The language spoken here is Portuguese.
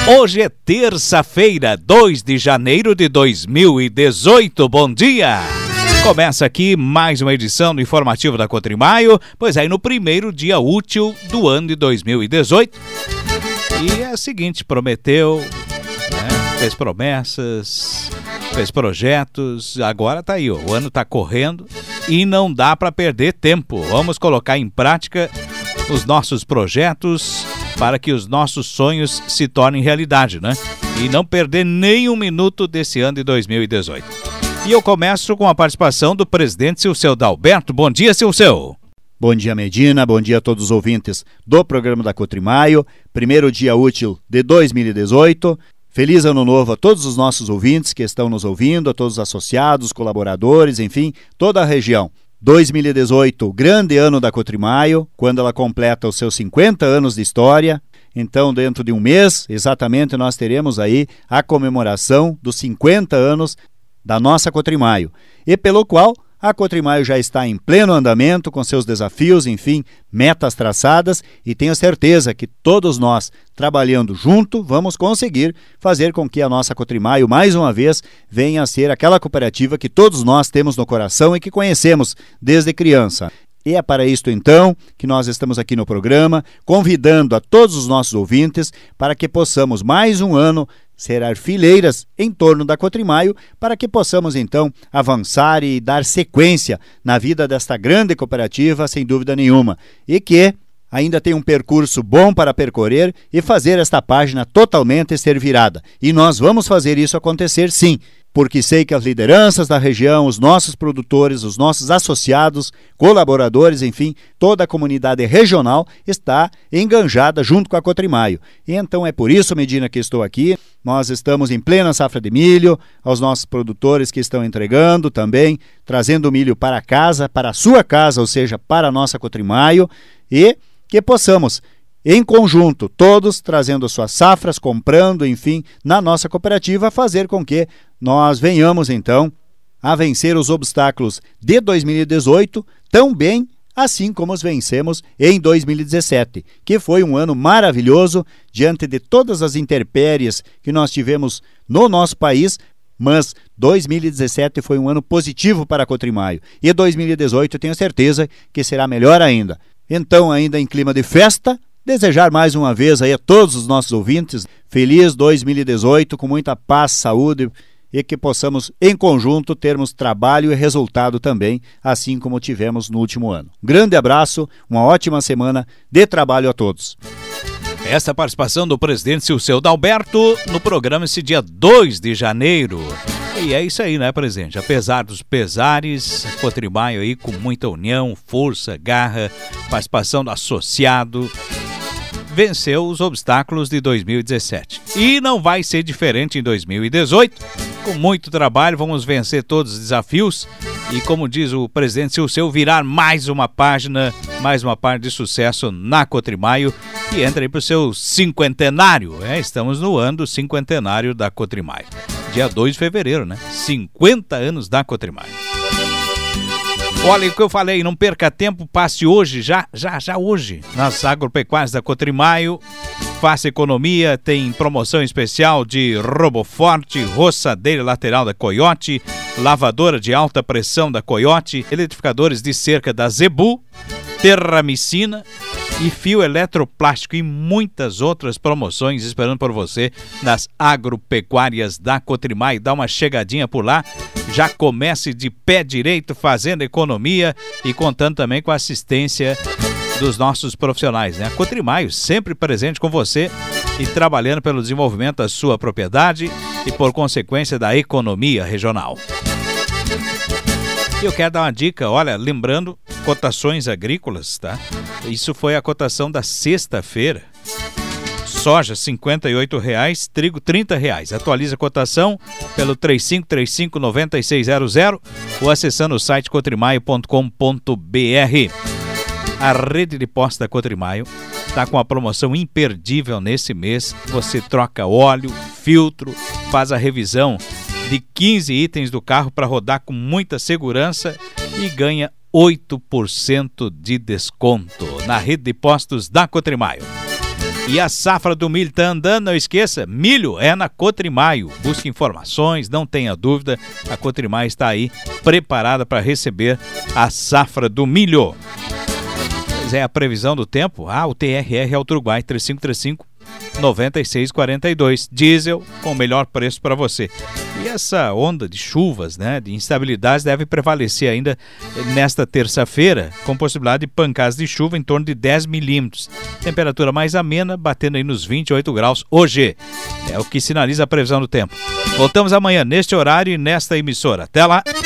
Hoje é terça-feira, 2 de janeiro de 2018. Bom dia! Começa aqui mais uma edição do Informativo da Cotrimaio, pois aí no primeiro dia útil do ano de 2018. E é o seguinte, prometeu, né, fez promessas, fez projetos, agora tá aí, ó, o ano tá correndo e não dá para perder tempo. Vamos colocar em prática os nossos projetos para que os nossos sonhos se tornem realidade, né? E não perder nem um minuto desse ano de 2018. E eu começo com a participação do presidente Silceu Dalberto. Bom dia, Silceu. Bom dia, Medina. Bom dia a todos os ouvintes do programa da Cotrimaio. Primeiro dia útil de 2018. Feliz ano novo a todos os nossos ouvintes que estão nos ouvindo, a todos os associados, colaboradores, enfim, toda a região. 2018, grande ano da Cotrimaio, quando ela completa os seus 50 anos de história. Então, dentro de um mês, exatamente, nós teremos aí a comemoração dos 50 anos da nossa Cotrimaio. E pelo qual a Cotrimaio já está em pleno andamento com seus desafios, enfim, metas traçadas, e tenho certeza que todos nós, trabalhando junto, vamos conseguir fazer com que a nossa Cotrimaio, mais uma vez, venha a ser aquela cooperativa que todos nós temos no coração e que conhecemos desde criança. E é para isto, então, que nós estamos aqui no programa, convidando a todos os nossos ouvintes para que possamos, mais um ano, ser arfileiras em torno da Cotrimaio, para que possamos, então, avançar e dar sequência na vida desta grande cooperativa, sem dúvida nenhuma, e que ainda tem um percurso bom para percorrer e fazer esta página totalmente ser virada. E nós vamos fazer isso acontecer, sim, porque sei que as lideranças da região, os nossos produtores, os nossos associados, colaboradores, enfim, toda a comunidade regional está enganjada junto com a Cotrimaio. E então é por isso, Medina, que estou aqui. Nós estamos em plena safra de milho, aos nossos produtores que estão entregando também, trazendo milho para casa, para a sua casa, ou seja, para a nossa Cotrimaio, e que possamos, em conjunto, todos trazendo suas safras, comprando, enfim, na nossa cooperativa, fazer com que nós venhamos, então, a vencer os obstáculos de 2018, tão bem assim como os vencemos em 2017, que foi um ano maravilhoso, diante de todas as intempéries que nós tivemos no nosso país, mas 2017 foi um ano positivo para a Cotrimaio, e 2018 eu tenho certeza que será melhor ainda. Então, ainda em clima de festa, desejar mais uma vez aí a todos os nossos ouvintes feliz 2018, com muita paz, saúde, e que possamos em conjunto termos trabalho e resultado também, assim como tivemos no último ano. Grande abraço, uma ótima semana de trabalho a todos. Essa participação do presidente Silceu Dalberto no programa esse dia 2 de janeiro. E é isso aí, né, presidente? Apesar dos pesares, Cotrimaio aí com muita união, força, garra, participação do associado, venceu os obstáculos de 2017. E não vai ser diferente em 2018. Com muito trabalho, vamos vencer todos os desafios e, como diz o presidente Silceu, virar mais uma página de sucesso na Cotrimaio, que entra aí para o seu cinquentenário. Estamos no ano do cinquentenário da Cotrimaio. Dia 2 de fevereiro, né? 50 anos da Cotrimaio. Olha o que eu falei, não perca tempo, passe hoje, já hoje, nas agropecuárias da Cotrimaio. Faça economia, tem promoção especial de RoboForte, roçadeira lateral da Coyote, lavadora de alta pressão da Coyote, eletrificadores de cerca da Zebu, Terramicina e fio eletroplástico e muitas outras promoções esperando por você nas agropecuárias da Cotrimaio. Dá uma chegadinha por lá, já comece de pé direito fazendo economia e contando também com a assistência dos nossos profissionais, né? A Cotrimaio sempre presente com você e trabalhando pelo desenvolvimento da sua propriedade e por consequência da economia regional. Eu quero dar uma dica, olha, lembrando, cotações agrícolas, tá? Isso foi a cotação da sexta-feira. Soja, R$ 58,00, trigo, R$ 30,00. Atualiza a cotação pelo 3535-9600 ou acessando o site cotrimaio.com.br. A rede de postos da Cotrimaio está com uma promoção imperdível nesse mês. Você troca óleo, filtro, faz a revisão de 15 itens do carro para rodar com muita segurança e ganha 8% de desconto na rede de postos da Cotrimaio. E a safra do milho tá andando, não esqueça, milho é na Cotrimaio. Busque informações, não tenha dúvida, a Cotrimaio está aí preparada para receber a safra do milho. Mas é a previsão do tempo, o TRR Auto Uruguai 3535-9642, diesel com o melhor preço para você. E essa onda de chuvas, né, de instabilidades deve prevalecer ainda nesta terça-feira, com possibilidade de pancadas de chuva em torno de 10 milímetros. Temperatura mais amena, batendo aí nos 28 graus hoje. É o que sinaliza a previsão do tempo. Voltamos amanhã neste horário e nesta emissora. Até lá!